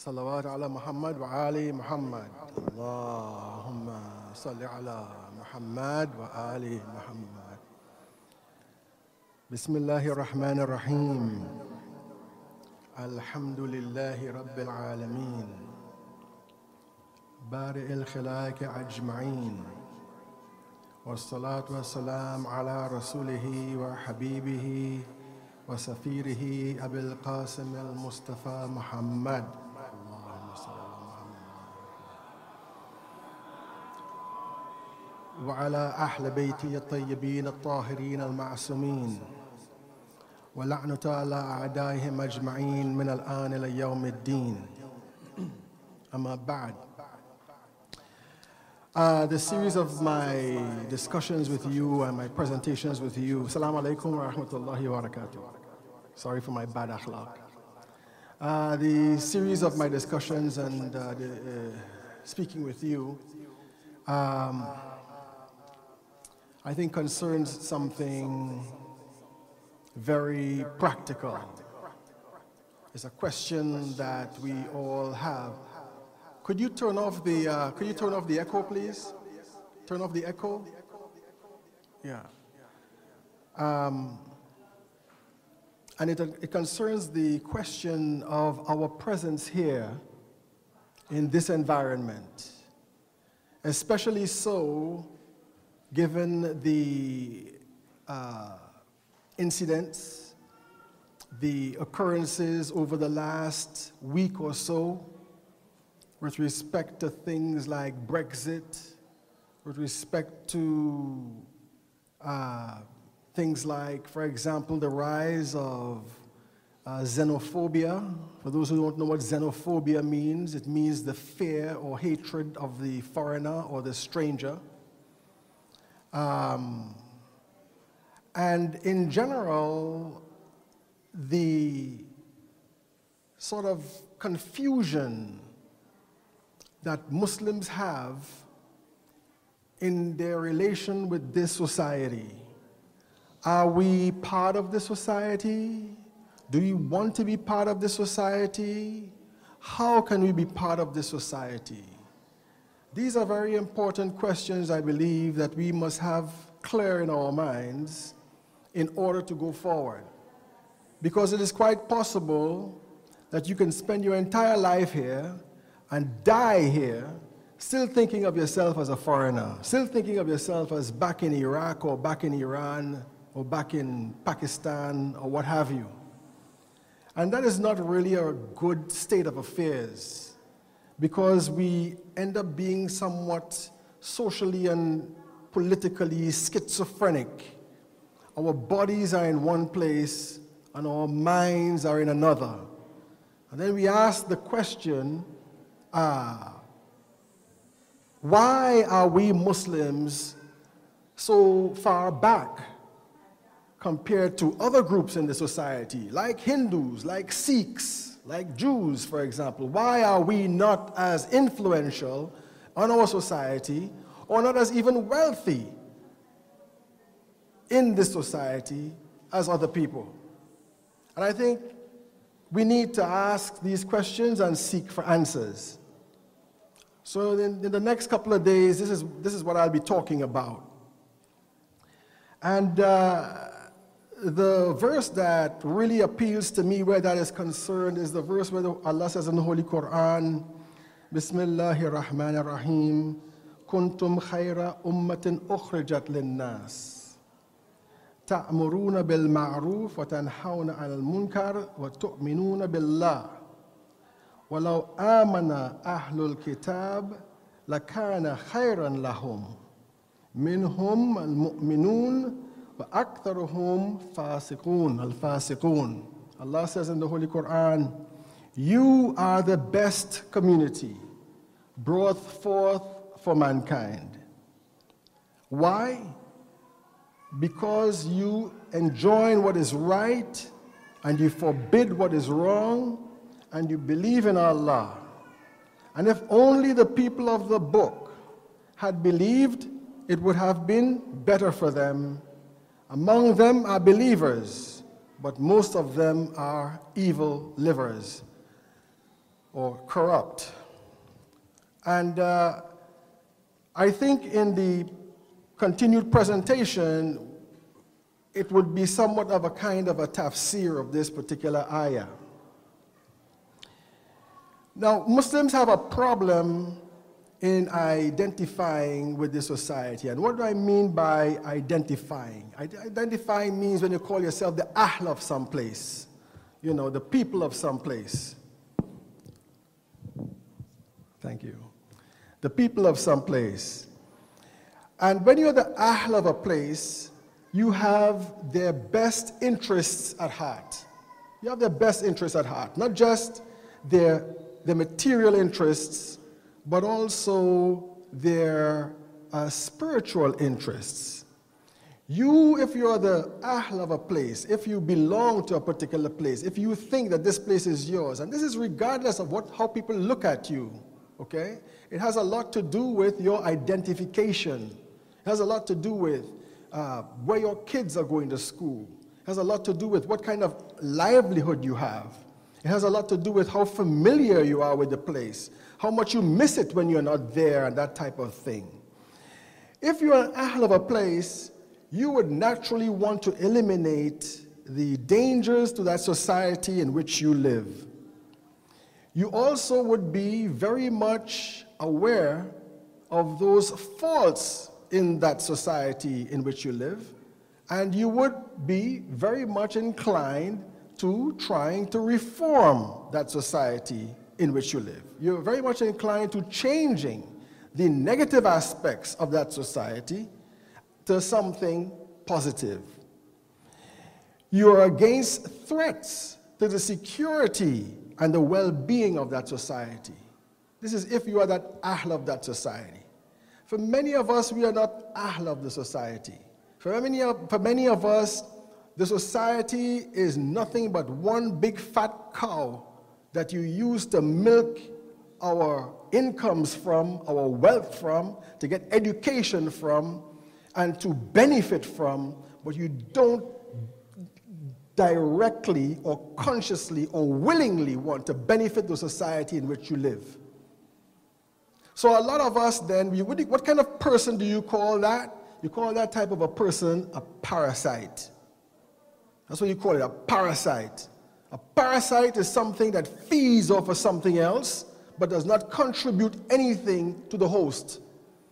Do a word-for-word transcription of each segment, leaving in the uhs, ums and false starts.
صلوات على محمد وآل محمد اللهم صل على محمد وآل محمد بسم الله الرحمن الرحيم الحمد لله رب العالمين بارئ الخلائق أجمعين والصلاة والسلام على رسوله وحبيبه وسفيره أبي القاسم المصطفى محمد اللهم صل على محمد وعلى أهل بيته الطيبين الطاهرين المعصومين ولعنة على أعدائهم أجمعين من الآن إلى يوم الدين أما بعد. Uh, the series of my discussions with you and my presentations with you. Assalamu alaikum wa rahmatullahi wa barakatuh. Sorry for my bad akhlaq. Uh, the series of my discussions and uh, the, uh, speaking with you, um, I think concerns something very practical. It's a question that we all have. Could you turn off the, uh, could you turn off the echo, please? Turn off the echo? Yeah. Um, and it, it concerns the question of our presence here in this environment, especially so given the uh, incidents, the occurrences over the last week or so, with respect to things like Brexit, with respect to uh, things like, for example, the rise of uh, xenophobia. For those who don't know what xenophobia means, it means the fear or hatred of the foreigner or the stranger. Um, and in general, the sort of confusion that Muslims have in their relation with this society. Are we part of this society? Do we want to be part of this society? How can we be part of this society? These are very important questions, I believe, that we must have clear in our minds in order to go forward. Because it is quite possible that you can spend your entire life here and die here, still thinking of yourself as a foreigner, still thinking of yourself as back in Iraq or back in Iran or back in Pakistan or what have you. And that is not really a good state of affairs, because we end up being somewhat socially and politically schizophrenic. Our bodies are in one place and our minds are in another. And then we ask the question, Ah, why are we Muslims so far back compared to other groups in the society, like Hindus, like Sikhs, like Jews, for example? Why are we not as influential on our society, or not as even wealthy in this society as other people? And I think we need to ask these questions and seek for answers. So in, in the next couple of days, this is, this is what I'll be talking about. And uh, the verse that really appeals to me where that is concerned is the verse where Allah says in the Holy Quran, Bismillahir Rahmanir Rahim, Kuntum khayra ummatin ukhrijat linnas. تأمرون بالمعروف وتنحون عن المنكر وتؤمنون بالله ولو آمن أهل الكتاب لكان خيرا لهم منهم المؤمنون وأكثرهم فاسقون الفاسقون. Allah says in the Holy Quran, you are the best community brought forth for mankind. Why? Because you enjoin what is right and you forbid what is wrong and you believe in Allah. And if only the people of the book had believed, it would have been better for them. Among them are believers, but most of them are evil livers. or corrupt. And uh, I think in the continued presentation, it would be somewhat of a kind of a tafsir of this particular ayah. Now, Muslims have a problem in identifying with the society. And what do I mean by identifying? Identifying means when you call yourself the ahl of some place, you know, the people of some place. Thank you. The people of some place. And when you're the ahl of a place, you have their best interests at heart. You have their best interests at heart, not just their, their material interests, but also their uh, spiritual interests. You, if you're the ahl of a place, if you belong to a particular place, if you think that this place is yours, and this is regardless of what, how people look at you, okay? It has a lot to do with your identification. It has a lot to do with uh, where your kids are going to school. It has a lot to do with what kind of livelihood you have. It has a lot to do with how familiar you are with the place, how much you miss it when you're not there, and that type of thing. If you're an ahl of a place, you would naturally want to eliminate the dangers to that society in which you live. You also would be very much aware of those faults in that society in which you live, and you would be very much inclined to trying to reform that society in which you live. You're very much inclined to changing the negative aspects of that society to something positive. You're against threats to the security and the well-being of that society. This is if you are that ahl of that society. For many of us, we are not ahl of the society. For many of, for many of us, the society is nothing but one big fat cow that you use to milk our incomes from, our wealth from, to get education from, and to benefit from, but you don't directly or consciously or willingly want to benefit the society in which you live. So a lot of us then, we, what kind of person do you call that? You call that type of a person a parasite. That's what you call it, a parasite. A parasite is something that feeds off of something else, but does not contribute anything to the host.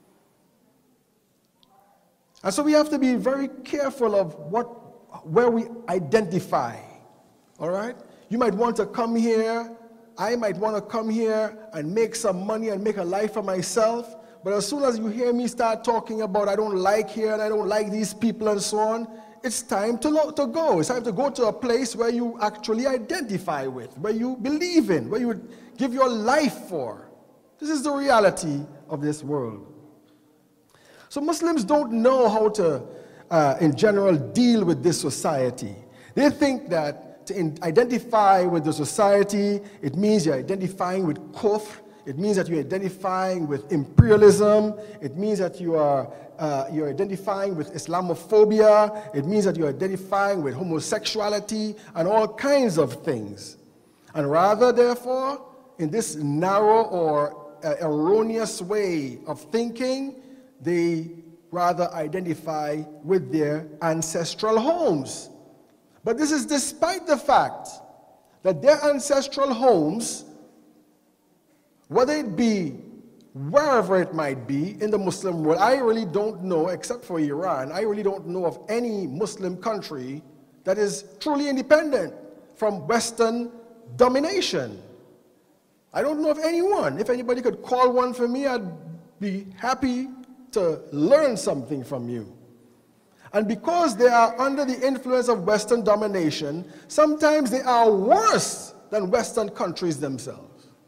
And so we have to be very careful of what, where we identify, all right? You might want to come here, I might want to come here and make some money and make a life for myself, but as soon as you hear me start talking about I don't like here and I don't like these people and so on, it's time to, lo- to go. It's time to go to a place where you actually identify with, where you believe in, where you would give your life for. This is the reality of this world. So Muslims don't know how to, uh, in general, deal with this society. They think that to in- identify with the society, it means you're identifying with kufr, it means that you're identifying with imperialism, it means that you are uh, you're identifying with Islamophobia, it means that you're identifying with homosexuality and all kinds of things. And rather, therefore, in this narrow or uh, erroneous way of thinking, they rather identify with their ancestral homes. But this is despite the fact that their ancestral homes, whether it be wherever it might be in the Muslim world, I really don't know, except for Iran, I really don't know of any Muslim country that is truly independent from Western domination. I don't know of anyone. If anybody could call one for me, I'd be happy to learn something from you. And because they are under the influence of Western domination, sometimes they are worse than Western countries themselves.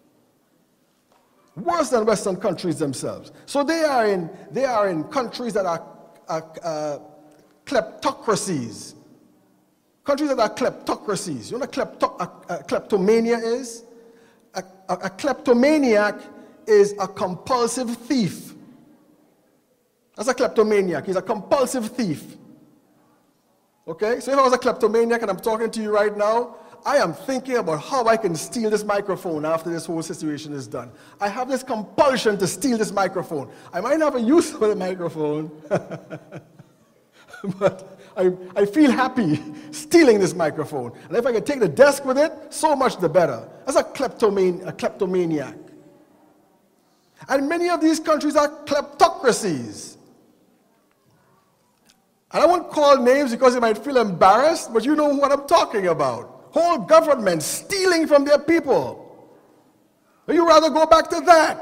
Worse than Western countries themselves. So they are in, they are in countries that are uh, uh, kleptocracies. Countries that are kleptocracies. You know what klepto- a, a kleptomania is? A, a, a kleptomaniac is a compulsive thief. That's a kleptomaniac. He's a compulsive thief. Okay? So if I was a kleptomaniac and I'm talking to you right now, I am thinking about how I can steal this microphone after this whole situation is done. I have this compulsion to steal this microphone. I might have a use for the microphone, but I, I feel happy stealing this microphone. And if I can take the desk with it, so much the better. That's a, kleptoman, a kleptomaniac. And many of these countries are kleptocracies. And I won't call names because you might feel embarrassed, but you know what I'm talking about. Whole governments stealing from their people. Would you rather go back to that?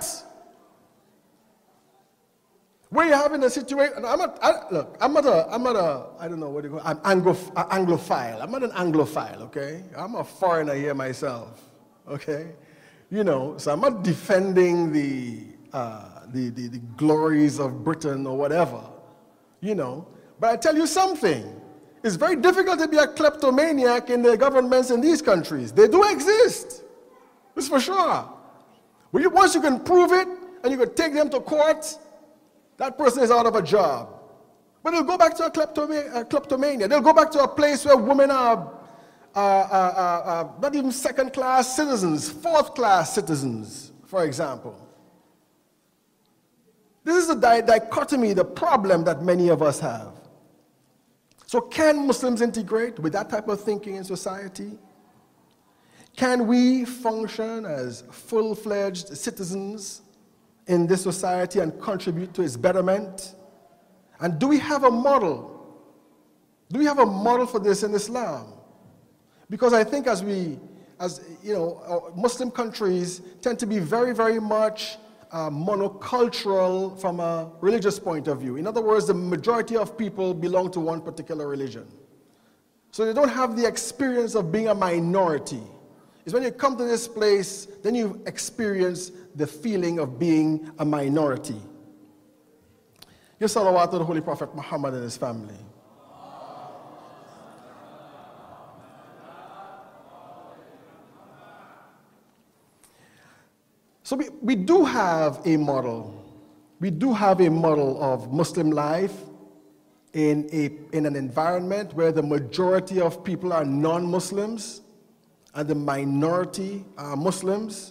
Where you're having a situation, I'm not, I, look, I'm not a, I'm not a, I don't know what you call it, I'm Anglo, Anglophile. I'm not an Anglophile, okay? I'm a foreigner here myself, okay? You know, so I'm not defending the, uh, the, the, the glories of Britain or whatever, you know. But I tell you something, it's very difficult to be a kleptomaniac in the governments in these countries. They do exist, it's for sure. Well, you, once you can prove it and you can take them to court, that person is out of a job. But they'll go back to a, kleptoma- a kleptomania. They'll go back to a place where women are uh, uh, uh, uh, not even second-class citizens, fourth-class citizens, for example. This is the di- dichotomy, the problem that many of us have. So can Muslims integrate with that type of thinking in society? Can we function as full-fledged citizens in this society and contribute to its betterment? And do we have a model? Do we have a model for this in Islam? Because I think as we, as you know, Muslim countries tend to be very, very much Uh, monocultural from a religious point of view. In other words, the majority of people belong to one particular religion. So they don't have the experience of being a minority. It's when you come to this place, then you experience the feeling of being a minority. Give salawat to the Holy Prophet Muhammad and his family. So we, we do have a model. We do have a model of Muslim life in, a, in an environment where the majority of people are non-Muslims and the minority are Muslims.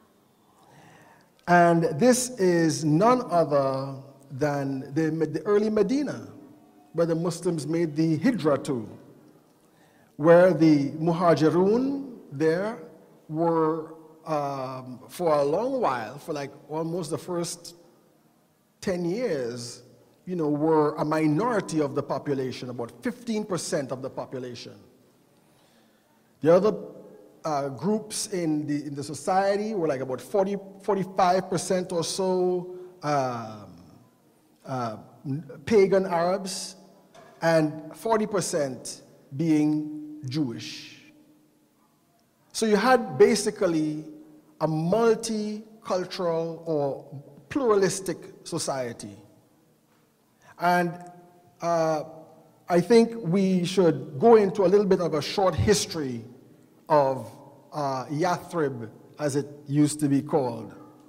And this is none other than the, the early Medina, where the Muslims made the hijrah to, where the Muhajirun there were Um, for a long while, for like almost the first ten years, you know, were a minority of the population, about fifteen percent of the population. The other uh, groups in the, in the society were like about forty, forty-five percent or so um, uh, pagan Arabs, and forty percent being Jewish. So you had basically a multicultural or pluralistic society. And uh, I think we should go into a little bit of a short history of uh, Yathrib, as it used to be called.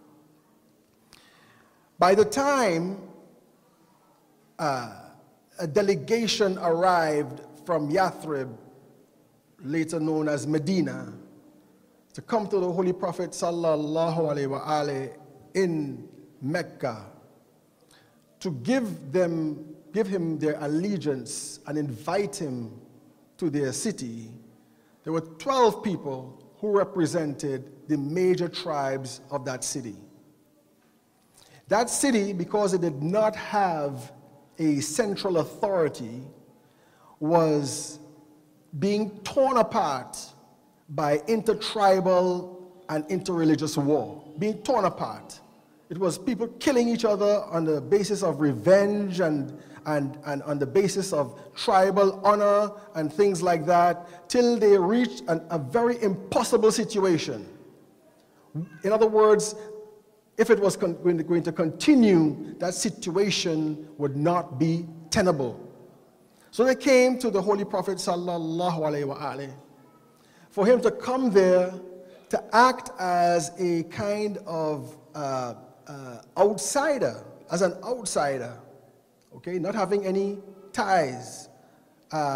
By the time uh, a delegation arrived from Yathrib, later known as Medina, to come to the Holy Prophet sallallahu alaihi wasallam in Mecca, to give them, give him their allegiance and invite him to their city, there were twelve people who represented the major tribes of that city. That city, because it did not have a central authority, was being torn apart by intertribal and interreligious war, being torn apart. It was people killing each other on the basis of revenge and, and, and on the basis of tribal honor and things like that, till they reached an, a very impossible situation. In other words, if it was con- going, to, going to continue, that situation would not be tenable. So they came to the Holy Prophet sallallahu alaihi wasallam for him to come there to act as a kind of uh, uh, outsider, as an outsider, okay, not having any ties, uh,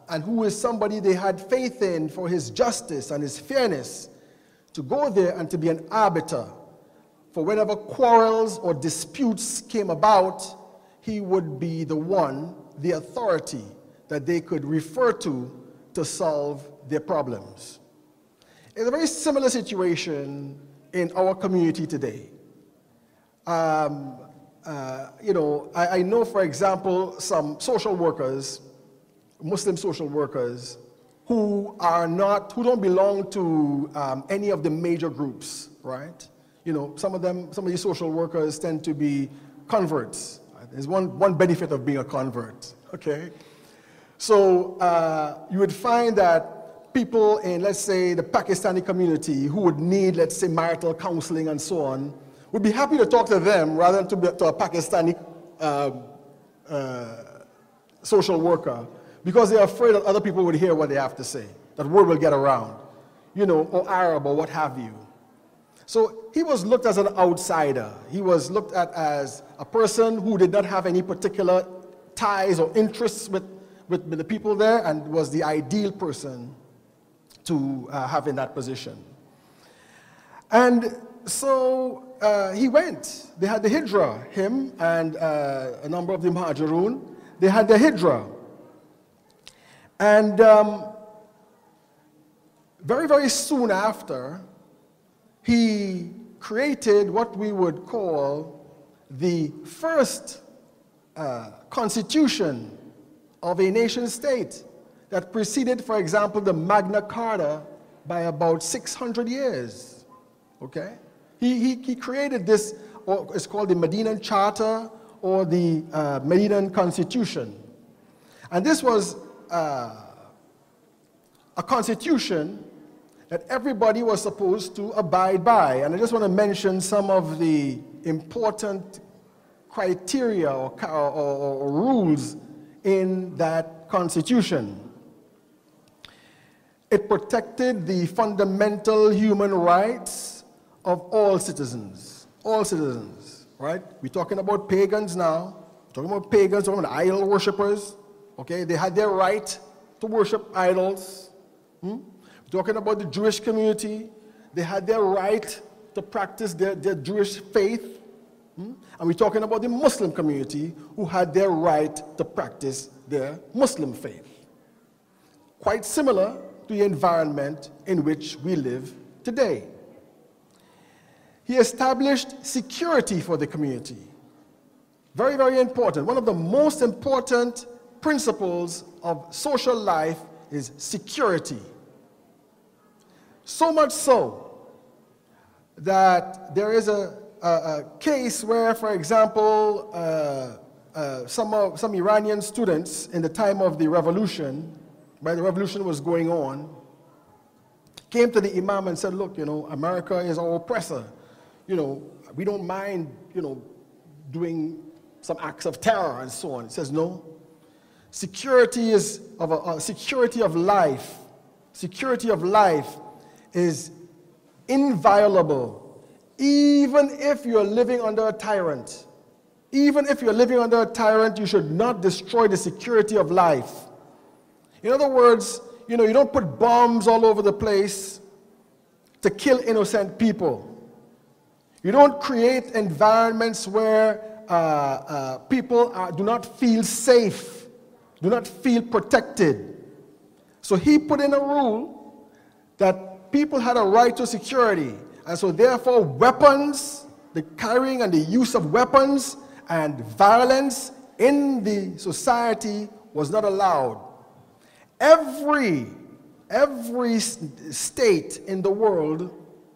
and who is somebody they had faith in for his justice and his fairness, to go there and to be an arbiter for whenever quarrels or disputes came about, he would be the one, the authority that they could refer to to solve their problems. It's a very similar situation in our community today. Um, uh, you know, I, I know, for example, some social workers, Muslim social workers, who are not, who don't belong to um, any of the major groups, right? You know, some of them, some of these social workers tend to be converts. There's one, one benefit of being a convert, okay? So uh, you would find that people in, let's say, the Pakistani community who would need, let's say, marital counseling and so on, would be happy to talk to them rather than to, be, to a Pakistani uh, uh, social worker, because they're afraid that other people would hear what they have to say, that word will get around, you know, or Arab or what have you. So he was looked as an outsider. He was looked at as a person who did not have any particular ties or interests with, with, with the people there, and was the ideal person to uh, have in that position. And so uh, he went. They had the Hijra, him and uh, a number of the Muhajirun. They had the Hijra. And um, very, very soon after, he created what we would call the first uh, constitution of a nation state that preceded, for example, the Magna Carta by about six hundred years, okay? He, he, he created this, or it's called the Medinan Charter or the uh, Medinan Constitution. And this was uh, a constitution that everybody was supposed to abide by. And I just want to mention some of the important criteria or, or, or, or rules in that constitution. It protected the fundamental human rights of all citizens, all citizens, right? We're talking about pagans now, we're talking about pagans, we're talking about idol worshippers, okay? They had their right to worship idols. Hmm? We're talking about the Jewish community. They had their right to practice their, their Jewish faith. Hmm? And we're talking about the Muslim community who had their right to practice their Muslim faith. Quite similar to the environment in which we live today. He established security for the community. Very, very important. One of the most important principles of social life is security. So much so that there is a, a, a case where, for example, uh, uh, some, of, some Iranian students in the time of the revolution, when the revolution was going on, came to the Imam and said, look, you know, America is our oppressor. You know, we don't mind, you know, doing some acts of terror and so on. He says, no. Security is of a, a security of life. Security of life is inviolable, even if you're living under a tyrant. Even if you're living under a tyrant, you should not destroy the security of life. In other words, you know, you don't put bombs all over the place to kill innocent people. You don't create environments where uh, uh, people are, do not feel safe, do not feel protected. So he put in a rule that people had a right to security, and so therefore weapons, the carrying and the use of weapons and violence in the society was not allowed. Every, every state in the world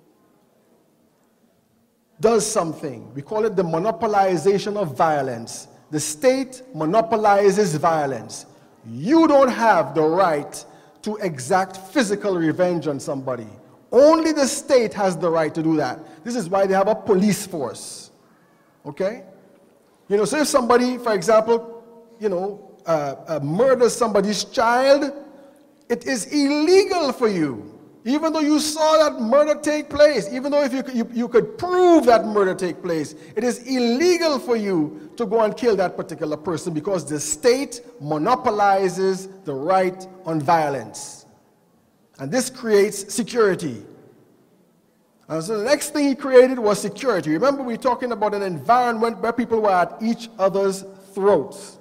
does something. We call it the monopolization of violence. The state monopolizes violence. You don't have the right to exact physical revenge on somebody. Only the state has the right to do that. This is why they have a police force. Okay? You know, so if somebody, for example, you know, uh, uh, murders somebody's child, it is illegal for you Even though you saw that murder take place, even though if you, you, you could prove that murder take place, it is illegal for you to go and kill that particular person because the state monopolizes the right on violence. And this creates security. And so the next thing he created was security. Remember, we're talking about an environment where people were at each other's throats.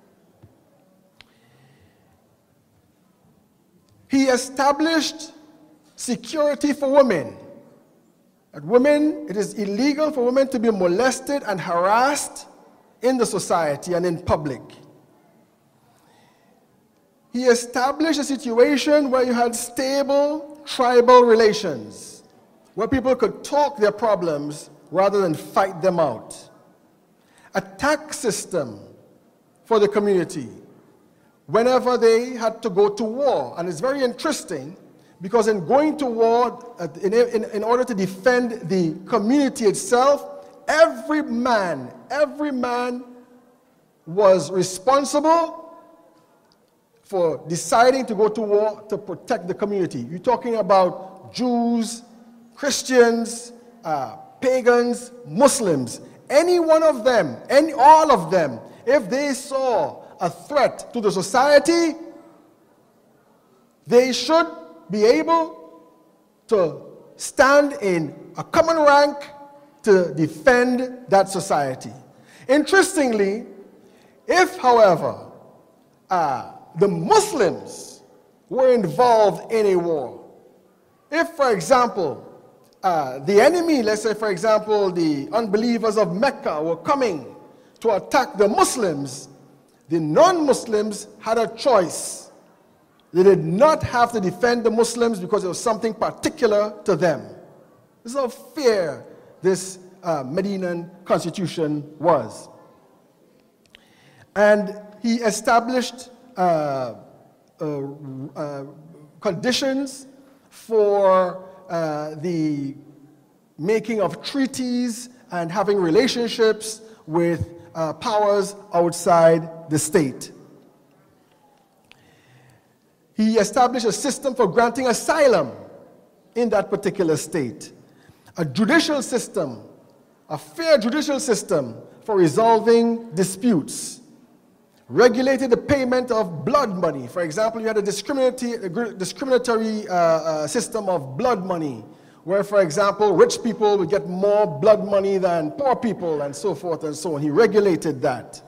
He established security for women. That women, it is illegal for women to be molested and harassed in the society and in public. He established a situation where you had stable tribal relations, where people could talk their problems rather than fight them out. A tax system for the community whenever they had to go to war. And it's very interesting because in going to war, in, in, in order to defend the community itself, every man, every man was responsible for deciding to go to war to protect the community. You're talking about Jews, Christians, uh, pagans, Muslims. Any one of them, any, all of them, if they saw a threat to the society, they should be able to stand in a common rank to defend that society. Interestingly, if, however, uh, the Muslims were involved in a war, if, for example, uh, the enemy, let's say, for example, the unbelievers of Mecca were coming to attack the Muslims, the non-Muslims had a choice. They did not have to defend the Muslims because it was something particular to them. This is how fair this uh, Medinan constitution was. And he established uh, uh, uh, conditions for uh, the making of treaties and having relationships with uh, powers outside the state. He established a system for granting asylum in that particular state, a judicial system, a fair judicial system for resolving disputes, regulated the payment of blood money. For example, you had a discriminatory, discriminatory uh, uh, system of blood money, where, for example, rich people would get more blood money than poor people, and so forth and so on. He regulated that.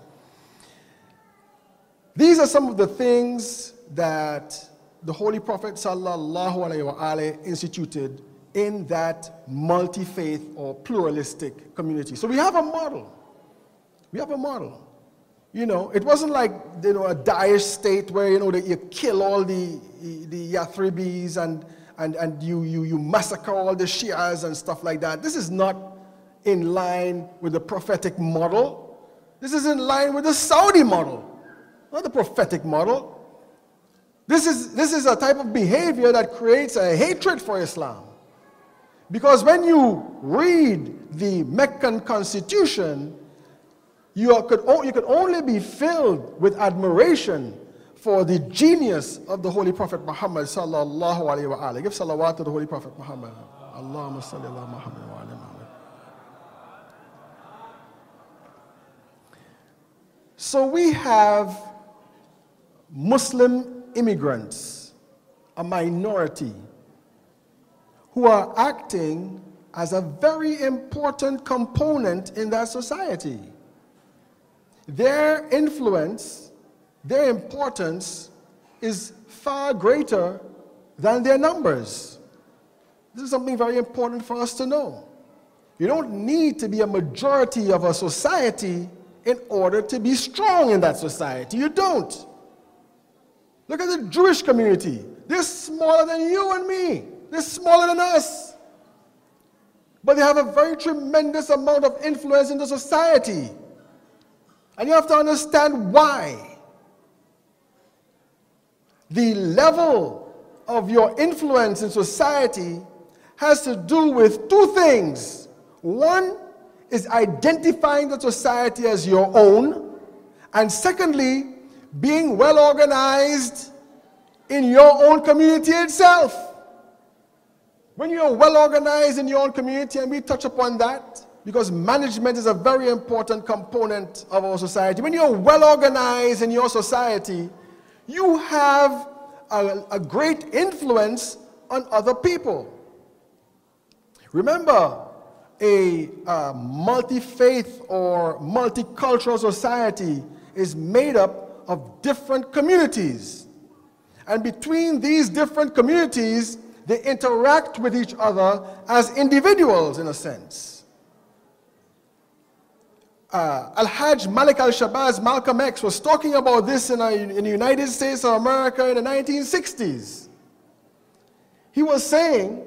These are some of the things that the Holy Prophet sallallahu alaihi wasallam instituted in that multi-faith or pluralistic community. So we have a model. We have a model. You know, it wasn't like, you know, a Daesh state where, you know, that you kill all the the Yathribis and and and you you you massacre all the Shias and stuff like that. This is not in line with the prophetic model. This is in line with the Saudi model, not the prophetic model. This is, this is a type of behavior that creates a hatred for Islam. Because when you read the Meccan constitution, you, are, could, you could only be filled with admiration for the genius of the Holy Prophet Muhammad sallallahu alayhi wa alayhi. Give salawat to the Holy Prophet Muhammad. Allahumma salli ala Muhammad wa ala Muhammad. So we have Muslim immigrants, a minority, who are acting as a very important component in that society. Their influence, their importance is far greater than their numbers. This is something very important for us to know. You don't need to be a majority of a society in order to be strong in that society. You don't. Look at the Jewish community. They're smaller than you and me. They're smaller than us. But they have a very tremendous amount of influence in the society. And you have to understand why. The level of your influence in society has to do with two things. One is identifying the society as your own. And secondly, being well organized in your own community itself. When you're well organized in your own community, and we touch upon that, because management is a very important component of our society. When you're well organized in your society, you have a, a great influence on other people. Remember, a uh, multi-faith or multicultural society is made up of different communities. And between these different communities, they interact with each other as individuals, in a sense. Uh, Al-Hajj Malik al-Shabazz, Malcolm X, was talking about this in, a, in the United States of America in the nineteen sixties. He was saying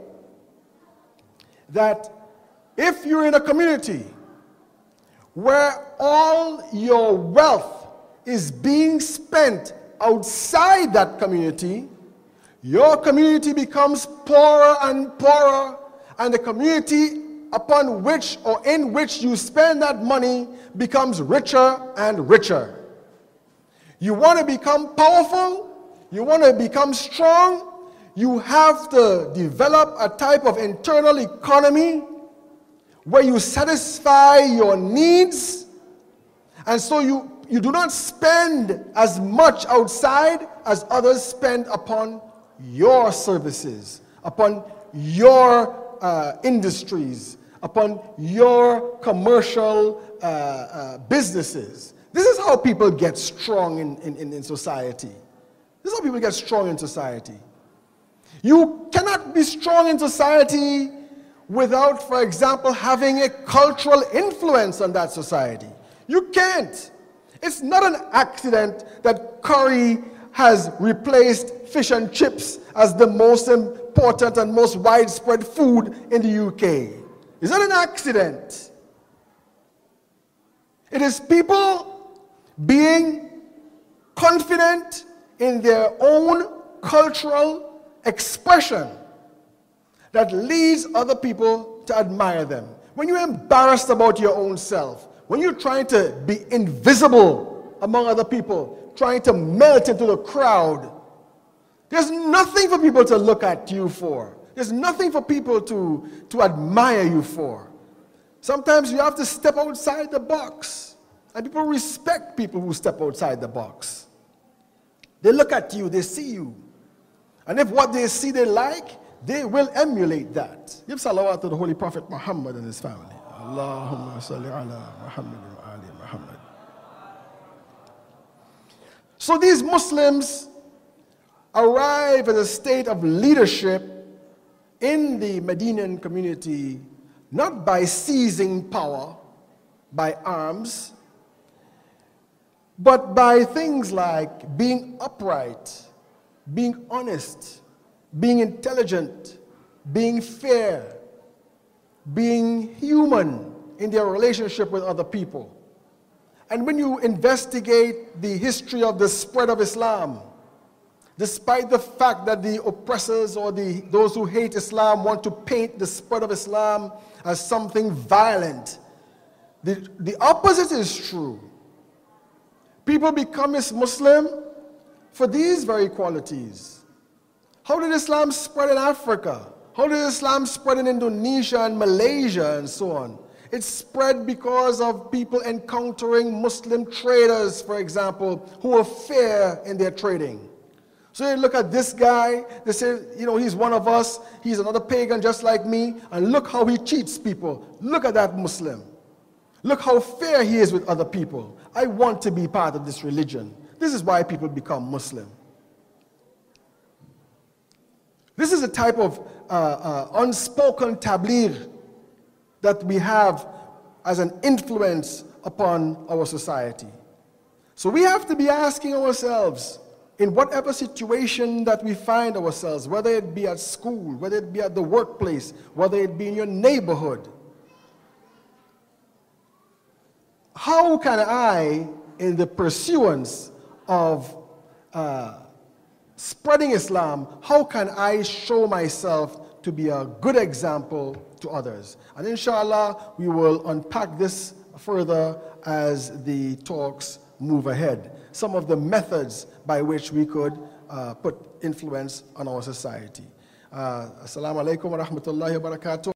that if you're in a community where all your wealth is being spent outside that community, your community becomes poorer and poorer, and the community upon which or in which you spend that money becomes richer and richer. You want to become powerful, you want to become strong, you have to develop a type of internal economy where you satisfy your needs, and so you, you do not spend as much outside as others spend upon your services, upon your uh, industries, upon your commercial uh, uh, businesses. This is how people get strong in, in, in society. This is how people get strong in society. You cannot be strong in society without, for example, having a cultural influence on that society. You can't. It's not an accident that curry has replaced fish and chips as the most important and most widespread food in the U K. It's not an accident. It is people being confident in their own cultural expression that leads other people to admire them. When you're embarrassed about your own self, when you're trying to be invisible among other people, trying to melt into the crowd, there's nothing for people to look at you for. There's nothing for people to, to admire you for. Sometimes you have to step outside the box, and people respect people who step outside the box. They look at you, they see you, and if what they see they like, they will emulate that. Give salawat to the Holy Prophet Muhammad and his family. Allahumma salli ala Muhammad wa ali Muhammad. So these Muslims arrive at a state of leadership in the Medinan community, not by seizing power by arms, but by things like being upright, being honest, being intelligent, being fair, being human in their relationship with other people. And when you investigate the history of the spread of Islam, despite the fact that the oppressors or the, those who hate Islam want to paint the spread of Islam as something violent, the, the opposite is true. People become Muslim for these very qualities. How did Islam spread in Africa? How did Islam spread in Indonesia and Malaysia and so on? It spread because of people encountering Muslim traders, for example, who were fair in their trading. So you look at this guy, they say, you know, he's one of us, he's another pagan just like me, and look how he cheats people. Look at that Muslim. Look how fair he is with other people. I want to be part of this religion. This is why people become Muslim. This is a type of uh, uh, unspoken tabligh that we have as an influence upon our society. So we have to be asking ourselves, in whatever situation that we find ourselves, whether it be at school, whether it be at the workplace, whether it be in your neighborhood, how can I, in the pursuance of uh, spreading Islam, how can I show myself to be a good example to others? And inshallah, we will unpack this further as the talks move ahead. Some of the methods by which we could uh, put influence on our society. Uh, Assalamu alaikum wa rahmatullahi wa barakatuh.